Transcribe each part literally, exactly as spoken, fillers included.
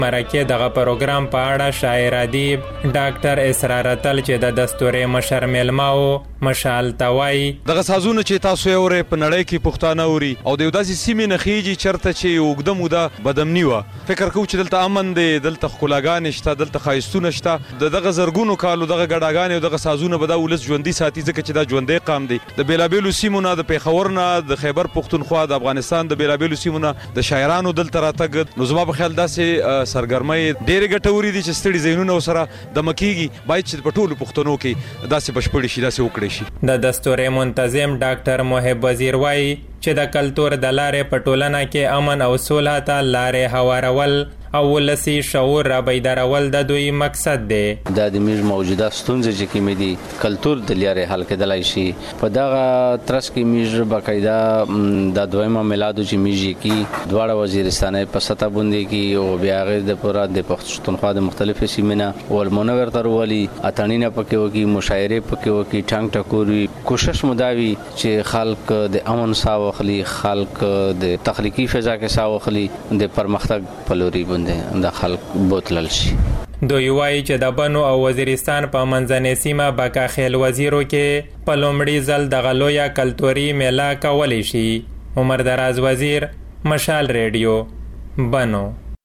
مرکه دغه پروګرام په اړه شاعر ادیب ډاکټر اسرار اتل چې د دستورې مشر میلمه او مشال توای دغه سازونه چې تاسو یې اورئ په نړۍ کې پښتانه اوري او د یو داسې سیمې نه خیږي چېرته چې اوږده موده بدامني وه. فکر کوو چې دلته امن دی، دلته ښکلاګانې شته، دلته ښایستونه شته. د دغه زرګونو کالو دغه ګډاګانې او دغه سازونه به دا ولس ژوندي ساتي، ځکه چې دا ژوندی قام دی. د بېلابېلو سیمو نه، د پېښور نه، د خیبر پښتونخوا، د افغانستان د بېلابېلو سیمو نه د شاعرانو دلته راتګ، نو زما په خیال داسې سرګرمۍ ډېرې ګټورې دي چې ستړي ذهنونه ورسره دمه کېږي. باید چې په ټولو پښتنو کې داسې بشپړې شي، داسې وکړی شي. د دستورې منتظم ډاکټر محب وزیر وایي چې د کلتور د لارې په ټولنه کې امن او سوله ته لارې هوارول او ولسي شعور را بیدارول د دوی مقصد دی. دا د موږ موجوده ستونزې چې کومې دي کلتور د لارې حل کېدلی شي. په دغه ترڅ کې موږ باقاعده د دویمه میلادو چې موږ کې دواړه وزیرستانۍ په سطح باندې کې او بیا هغې دپاره د پښتونخوا د مختلفو سیمې نه ولمونه ورته راولي، اتڼونه پکې وکړي، مشاعرې پکې وکړي، ټانګ ټکور وي. کوشش مو دا وي چې خلک د امن ساه واخلي، خلک د تخلیقي فضا کې ساه واخلي، د پرمختګ په لوري د خلک بوتلل شي. دوی وایي چې د بنو او وزیرستان په منځنۍ سیمه بکاخیل وزیرو کې په لومړي ځل دغه لویه کلتوري میله کولی شي. عمر دراز وزیر، مشال ریډیو، بنو.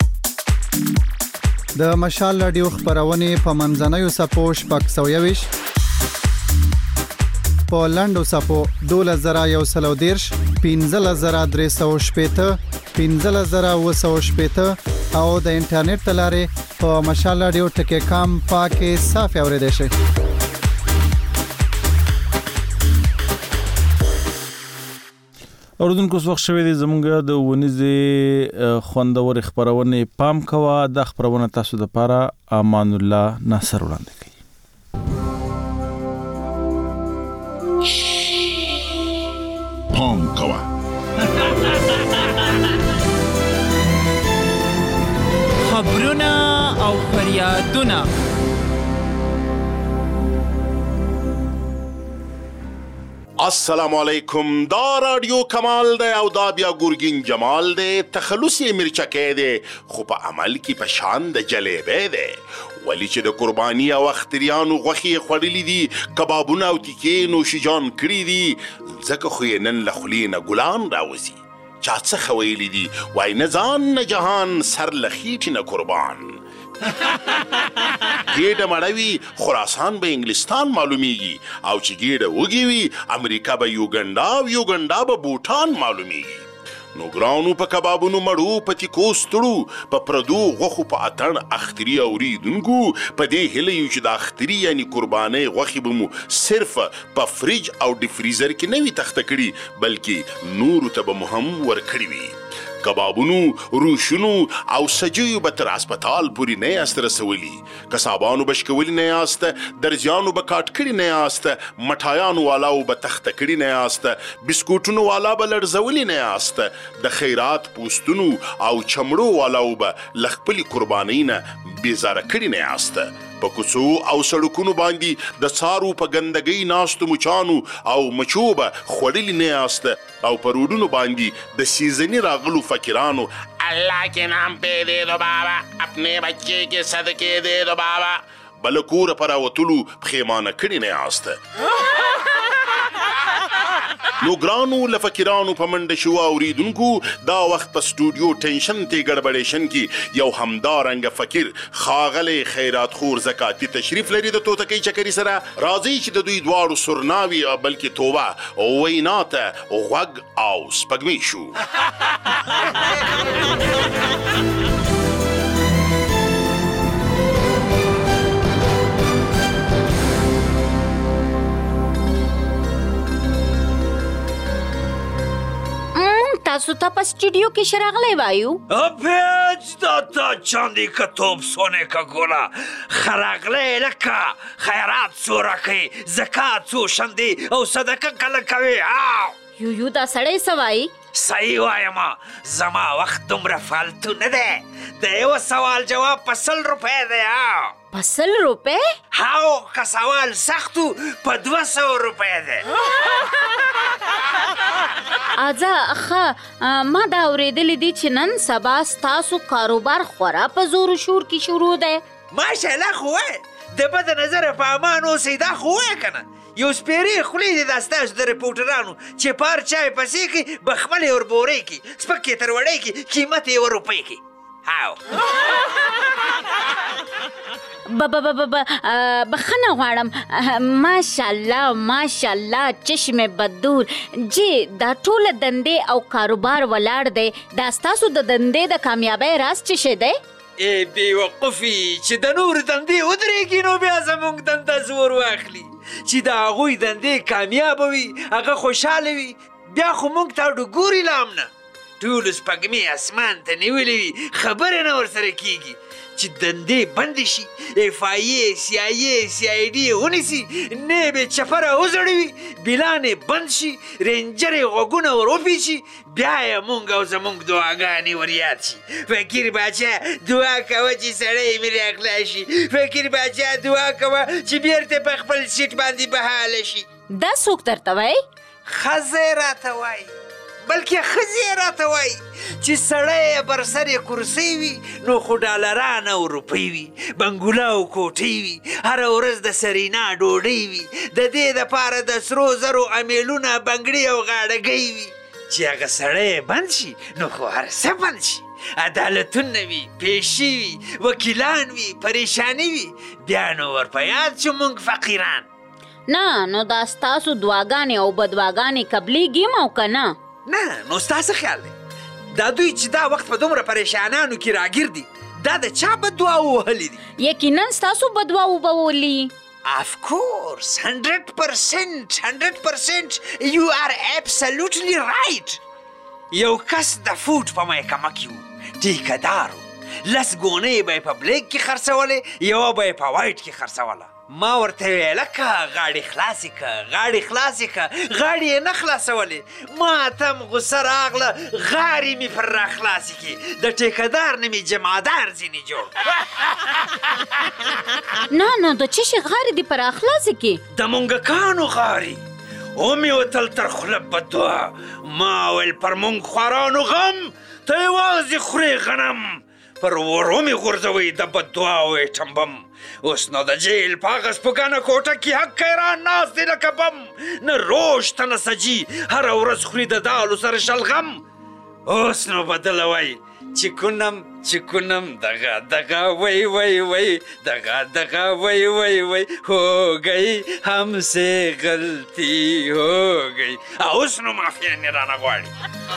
د مشال ریډیو خپرونې په منځنیو څپو شپږ سوه یویشت، په لنډو څپو دولس زره یو سل او دېرش، پنځلس زره درې سوه شپېته، پنځلس زره اووه سوه شپېته او د انټرنیټ له لارې په مشال راډیو ټکی کام پاکې صافي اورېدی شئ. اوریدونکو اوس وخت شوی دی زموږ د ونیزې خوندورې خپرونې پام کوه. دا خپرونه تاسو دپاره امان الله ناصر وړاندې کوي. پام کوه. خبرونه او فریادونه السلام علیکم. دا رادیو کمال دی او دا بیا ګورګین جمال دی. تخلص یې مرچکی دی خو په عمل کې په شان د جلیبی دی. ولی چې د قربانی او اختریانو غوښې یې خوړلي دي، کبابونه او تیکې نوشیجان کړي دي، ځکه خو یې نن له خولې نه ګلان راوځي. چا څه ویلي دي وای نه ځان نه جهان، سر له خیټې نه قربان. ګیډه مړه وي خراسان به انګلستان معلومیږي، او چې ګیډه وږې وي امریکا به یوګنډا او یوګنډا به بوټان معلومیږي. نو ګرانو په کبابونو مړو، په تیکو ستړو، په پردو غوښو په اتڼ اختري اوریدونکو، په دې هیله یو چې د اختري یعنی قربانۍ غوښې به مو صرف په فریج او ډیفریزر کې نه وي تخته کړي، بلکې نورو ته به مو هم ورکړي وي. کبابونو، روشونو او سجیو به تر اسپتال پورې نه یاست رسولي، کسابانو به شکولي نه یاست، درزیانو به کاټ کړي نه یاست، مټایانو والاو به تخته کړي نه یاست، بسکوټونو والا به لړزولي نه یاست، د خیرات پوستونو او چمړو والاو به له خپلې قربانۍ نه بیزاره کړي نه یاست. په کوڅو او سړکونو باندې د څارو په ګندګۍ ناستو مچانو او مچو به خوړلي نه یاست، او په روډونو باندې د سیزني راغلو فقیرانو الله کے نام پہ دے دو بابا، اپنے بچے کے صدقے دے دو بابا بل کور پر راوتلو پښیمانه کړي نه یاست. نو ګرانو له فقیرانو په منډه شو اوریدونکو، دا وخت په سټوډیو ټینشن ته ګډبډیشن کې یو همدارنګه فقیر ښاغلی خیرات خور زکاتي تشریف لري د توتکۍ چکري سره. راځئ چې د دوی دواړو سرناوي بلکې توبه وینا ته غوږ او سپږمې شو. تاسو ته په سټوډیو کې شراغلی وایو. پیج دا تا چاندی کا توپ سونے کا گولا خراغلی لکه خیرات څو راکوي، زکات څو شندي او صدقه کله کوي. یو یو دا سړی څه وایي؟ صحیح وایم، زما وخت دومره فالتو نه دی. د یو سوال جواب په سل روپۍ دی. په سل روپۍ؟ هاو که سوال سختو په دوه سوه روپۍ دی. اځه ښه ما دا اورېدلې دي چې نن سبا ستاسو کاروبار خورا په زور و شور کې شروع دی. ماشاءالله خو وایه د بده نظره په امان اوسئ دا خو وایه که نه. یو سپېرې خولې دي دا ستاسو د رپورټرانو چې په هر چای پسې کړي بخملې وربورې کړي سپک یې تروړی کړي قیمت یې ور روپۍ کړي. هاو بخښنه غواړم. ماشاءالله ماشاءالله چشم بدور جی دا ټوله دندې او کاروبار ولاړ دی. دا ستاسو د دندې د کامیابۍ راز څه شی دی؟ ای بېوقفي چې د نورو دندې ودرېږي نو بیا زموږ دنده زور واخلي چې د هغوی دندې کامیابه وي هغه خوشحاله وي بیا خو موږ ته ډوګوري له امنه ټولو سپږمې اسمان ته نیولې وي خبره نه ورسره کېږي چې دندې بندې شي اف آی ای سی آی ای سی آی ډي یې ونیسي نیب یې چپره وزړوي بلان یې بند شي رینجر یې غوږونه ور وپیچي بیا یې مونږ او زمونږ دعاګانې ور یاد شي. فقیر باچا دعا کوه چې سړی مې راغلا شي. فقیر باچا دعا کوه چې بیرته په خپل سیټ باندې بحاله شي. دا څوک درته وایي؟ ښځه یې راته وایي بلکې ښځې یې راته وایي چې سړی یې بر سر یې کرسۍ وي نو خو ډالران او روپۍ وي بنګوله او کوټۍ وي هره ورځ د سرینا ډوډۍ وي د دې دپاره د سرو زرو امیلونه بنګړي او غاړګۍ وي چې هغه سړی یې بند شي نو خو هر څه بند شي. عدالتونه وي پیشي وي وکیلان وي پریشاني وي بیا نو ور په یاد شو موږ فقیران. نه نو دا ستاسو دعاګانې او بدواګانې قبلیږي او که نه؟ نه نو ستاسو خیال دی دا دوی چې دا وخت په دومره پریشانانو کې راګیر دي دا د چا بددعا ووهلې دي؟ یقینا ستاسو بددعا وبولي. Of course, one hundred percent, one hundred percent, you are absolutely right. یو کس د فوټ په محکمه کې و ټیکهدار و لس ګونۍ به یې په بلیک کې خرڅولې یوه به یې په وایټ کې خرڅوله. ما ورته ویله که غاړې خلاصې که غاړې خلاصې که غاړې یې نه خلاصولې ما ته م غوسه راغله غاړې مې پر را خلاصې کړې د ټیکهدار نه مې جمعدار ځینې جوړ. نه نو د څه شي غاړې دې پر را خلاصې کړې؟ د مونږکانو غاړې ومې وتل تر خوله بددعا ما ویل پر مونږ خوارانو غم ته یوازې خورې غنم پر ورو مې غورځوئ د بددعا او ټمبم. اوس نو د جیل په هغه سپوږانه کوټه کې حق حیران ناست دی لکه بم نه روش ته نه سجي هره ورځ خوري د دالو سره شلغم. اوس نو بدله وایي چې کنم چې کنم دغه دغه وی وی وی دغه دغه وی وی وی ہو گئی ہم سے غلطی ہو گئی. اوس نو معافیانې رانه غواړي.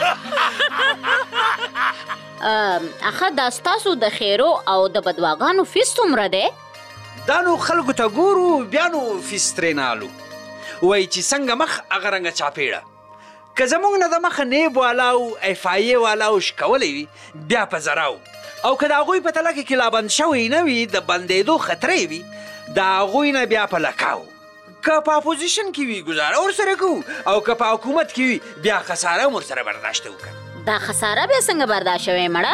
اخه دا ستاسو د خیرو او د بدواګانو فیس څومره دی؟ دا نو خلکو ته ګورو بیا نو فیس ترې نالو وایي چې څنګه مخ هغه رنګه چاپېړه که زموږ نه د مخه نیب والا او اف آی ای والا او شکولی وي بیا په زراو او که د هغوی په تله کې کلابند شوی نه وي د بندېدو خطرې وي د هغوی نه بیا په لکاو که په اپوزیشن کې وي ګزاره ورسره کوو او که په حکومت کې وي بیا خساره هم ورسره برداشته وکړو. دا خساره بیا څنګه برداشت شوی مړه؟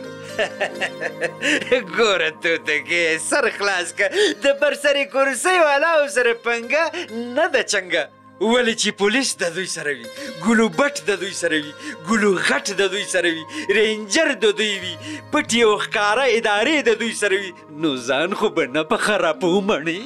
ګوره توتکې سر خلاص که د برسرې کرسۍ والاو سره پنګه نه ده چنګه ولې چې پولیس د دوی سره وي ګلو بټ د دوی سره وي ګلو غټ د دوی سره وي رینجر د دوی وي پټې او ښکاره ادارې د دوی سره وي نو ځان خو به نه په خرابو مڼې.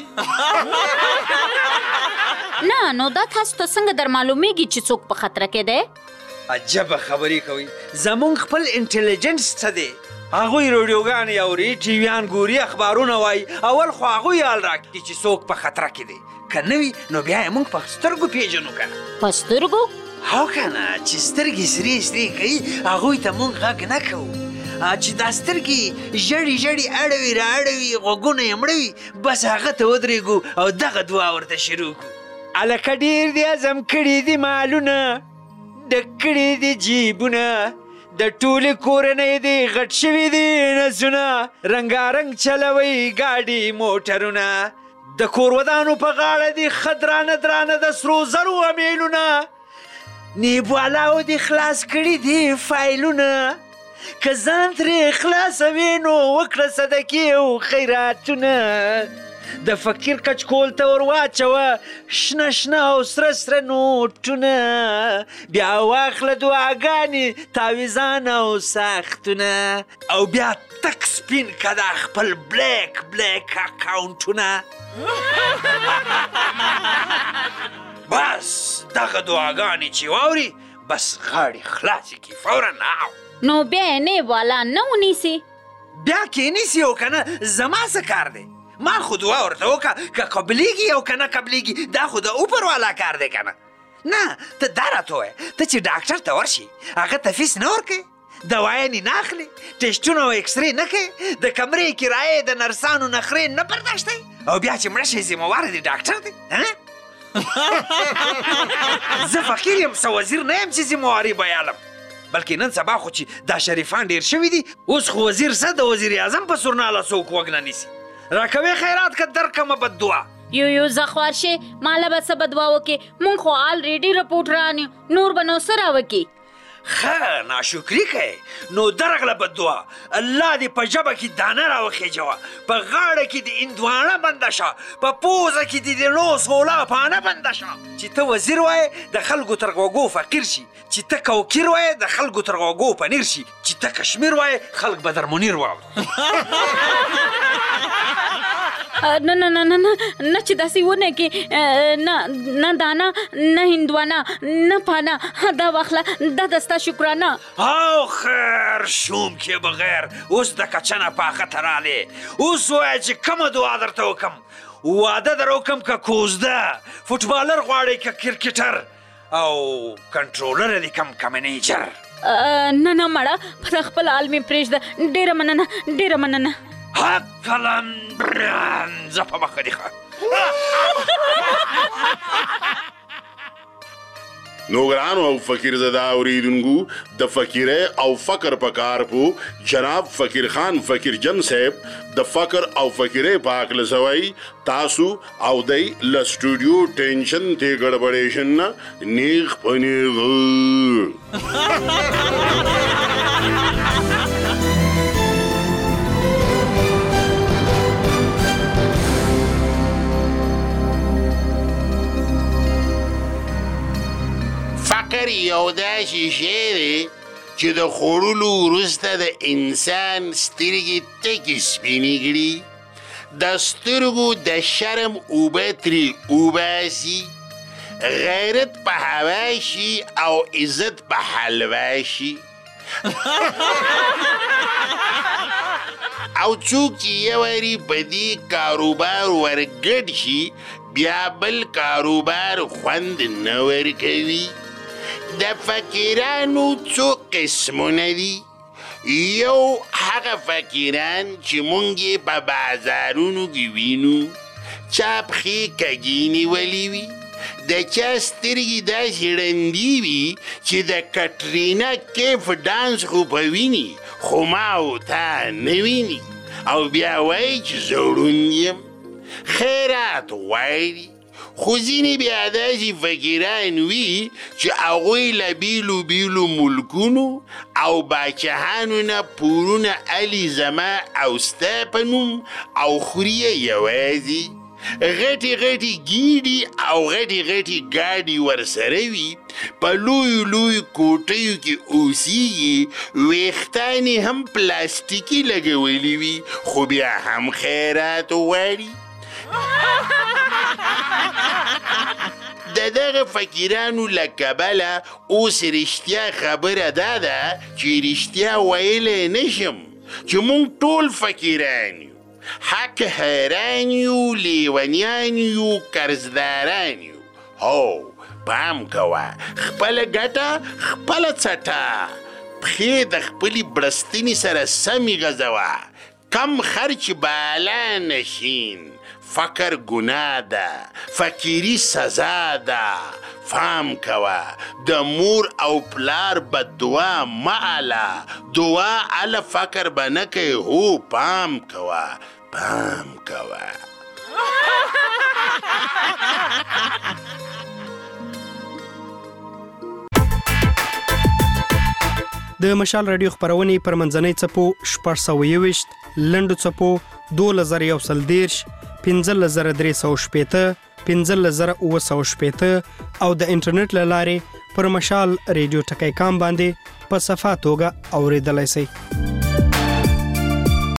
نه نو دا تاسو ته څنګه در معلومیږي چې څوک په خطره کې دی؟ عجبه خبرې کوي زمونږ خپل انټیلیجنس څه دی هغوی راډیوګانې اوري ټیویان ګوري اخبارونه وایي اول خو هغوی حال راکړي چې څوک په خطره کې دی که نه وي نو بیا یې موږ په سترګو پیژنو که نه. په سترګو؟ هو که نه چې سترګې سرې سرې کوي هغوی ته موږ غږ نه کوو چې دا سترګې ژړې ژړې اړوي را اړوي غوږونه یې مړوي بس هغه ته ودرېږو او دغه دعا ورته شروع کړو. هلکه ډېر دې عزم کړي دي مالونه ډک کړي دي جیبونه د ټولې کورنۍ دې غټ شوي دي نسونه رنګارنګ چلوي ګاډي موټرونه د کور ودانو په غاړه دي ښه درانه درانه د سرو زرو امیلونه نیب والاو دې خلاص کړي دي فایلونه که ځان ترې خلاصوې نو وکړه صدقې او خیراتونه د فقیر کچکول ته ور واچوه شنه شنه او سره سره نوټونه بیا واخله دعاګانې تاویزان او ساختونه او بیا تک سپین که دا خپل بلیک بلیک اکاونټونه بس دغه دعاګانې چې واوري بس غاړې خلاصې کړي فورا. نو بیا یې نه والا نه ونیسي بیا کېنیسي او که نه زما څه کار دی؟ ما خو دعا ورته وکړه که قبلیږي او که نه قبلیږي دا خو د اوپر والا کار دی که نه. نه ته دا راته ووایه ته چې ډاکټر ته ورشي هغه ته فیس نه ورکوې، دوايانې نه اخلي، ټسټونه او اکسرې نه کوي، د کمرې کرایې د نرسانو نخرې نه برداشتوي او بیا چې مړه شي ذمهواره دی ډاکټر دی. زه فقیر یم څه وزیر نه یم چې ذمهواري بیالم، بلکې نن سبا خو چې دا شریفان ډېر شوي دي اوس خو وزیر څه د وزیر اعظم په سورناله څوک وږ نه نیسي. راکوې خیرات که درکمه بددعا. یو یو زخوار شي ماله به څه بدوا وکړي، مونږ خو آلریډي رپورټران یو، نور به نو څه راوکړي. ښه ناشکري کوې نو درغله بددعا الله دې په ژبه کې دانه راوخېجوه، په غاړه کې دې اندوانه بنده شه، په پوزه کې دې د نو سولا پانه بنده شه. چې ته وزیر وایې د خلکو تر غوږو فقیر شي، چې ته کوکیر وایې د خلکو تر غوږو پنیر شي، چې ته کشمیر وایې خلک به در منیر واوري. نه نه نه نه نه چې داسې ونه کې نه نه دانا نه هندوانه نه پانا دا واخله دا دستا شکرانه. او خیر شوم کې بغیر اوس د کچنه پاخه ته رالې، اوس وایه چې کومه دعا درته وکم، واده در وکم که کوزده، فوټبالر غواړئ که کرکټر او کنټرولر دې کم که منیجر. نه نه مړه په خپل حال مې پرېږده، ډېره مننه ډېره مننه. حقلم بران زه په مخه دي ښه. نو ګرانو او فقیر زده اوریدونکو د فقیره او فقر په کار پو جناب فقیر خان فقیر جن صاحب د فقر او فقیره پاک لسوي تاسو او دای ل سټوډیو ټینشن ته ګډوډیشن نه نیغ پنیغ. فقر یو داسې شی دی چې د خوړلو وروسته د انسان سترګې تکې سپینې کړي، د سترګو د شرم اوبه ترې وباسي، غیرت په هوا شي او عزت په حلوا شي. او څوک چې یو واري په دې کاروبار ورګډ شي بیا بل کاروبار خوند نه ورکوي. د فقیرانو څو قسمونه دي، یو هغه فقیران چې مونږ یې په بازارونو کې وینو، چا پښې کږې نیولې وي، د چا سترګې داسې ړندې وي چې د کټرینا کیف ډانس خو به ویني خو ما او تا نه ویني، او بیا وایي چې زه ړوند یم. خیرات غواړي، خو ځینې بیا داسې فقیران وي چې هغوی له بیلو بیلو ملکونو او باچهانو نه پورونه الي زما او ستا په نوم او خوري یې یوازې. غټې غټې ګیډې او غټې غټې ګاډي ورسره وي، په لویو لویو کوټیو کې اوسیږي، ویښتان یې هم پلاستیکي لګولي وي خو بیا هم خیرات غواړي. د دغه فقیرانو له کبله اوس رښتیا خبره دا ده چې رښتیا ویلی نشم چې مونږ ټول فقیران یو، حق حیران یو، لیونیان یو، قرضداران یو. هو پام کوه، خپله ګټه خپله څټه، پښې د خپلې بړستنې سره سمې غځوه، کم خرچ بالا نشین. فقر گناه ده، فقیری سزا ده. فهم کوه، د مور او پلار بددعا معاله، دعا علی فقر بنکه هو. پام کوه پام کوه. د مشال رادیو خبرونه پر منځنۍ چپو شپږ سوه یوویشت، لنډو چپو دولس زره یو سل دېرش، پنځلس زره درې سوه شپېته پنځلس زره اووه سوه شپېته او د انټرنیټ له لارې پر مشال ریډیو ټکی کام باندې په صفا توګه اورېدلی شئ.